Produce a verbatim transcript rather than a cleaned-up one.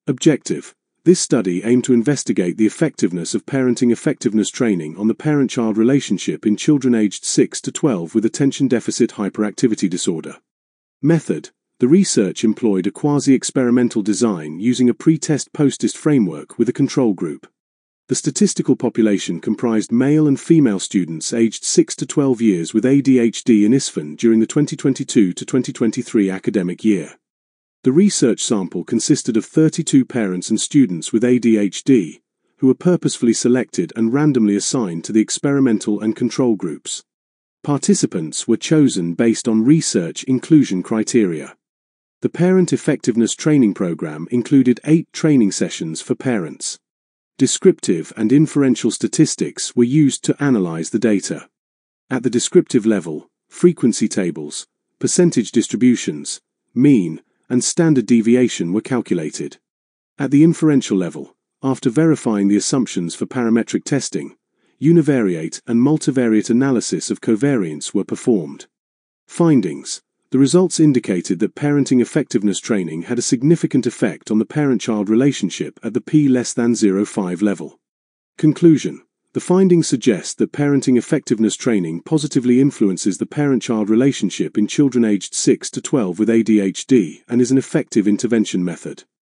Objective: this study aimed to investigate the effectiveness of parenting effectiveness training on the parent-child relationship in children aged six to twelve with attention deficit hyperactivity disorder. Method: the research employed a quasi-experimental design using a pre-test post-test framework with a control group. The statistical population comprised male and female students aged six to twelve years with A D H D and I S F N during the twenty twenty-two to twenty twenty-three academic year. The research sample consisted of thirty-two parents and students with A D H D, who were purposefully selected and randomly assigned to the experimental and control groups. Participants were chosen based on research inclusion criteria. The Parent Effectiveness Training Program included eight training sessions for parents. Descriptive and inferential statistics were used to analyze the data. At the descriptive level, frequency tables, percentage distributions, mean, and standard deviation were calculated. At the inferential level, after verifying the assumptions for parametric testing, univariate and multivariate analysis of covariance were performed. Findings: the results indicated that parenting effectiveness training had a significant effect on the parent-child relationship at the p less than zero point five level. Conclusion: the findings suggest that parenting effectiveness training positively influences the parent-child relationship in children aged six to twelve with A D H D and is an effective intervention method.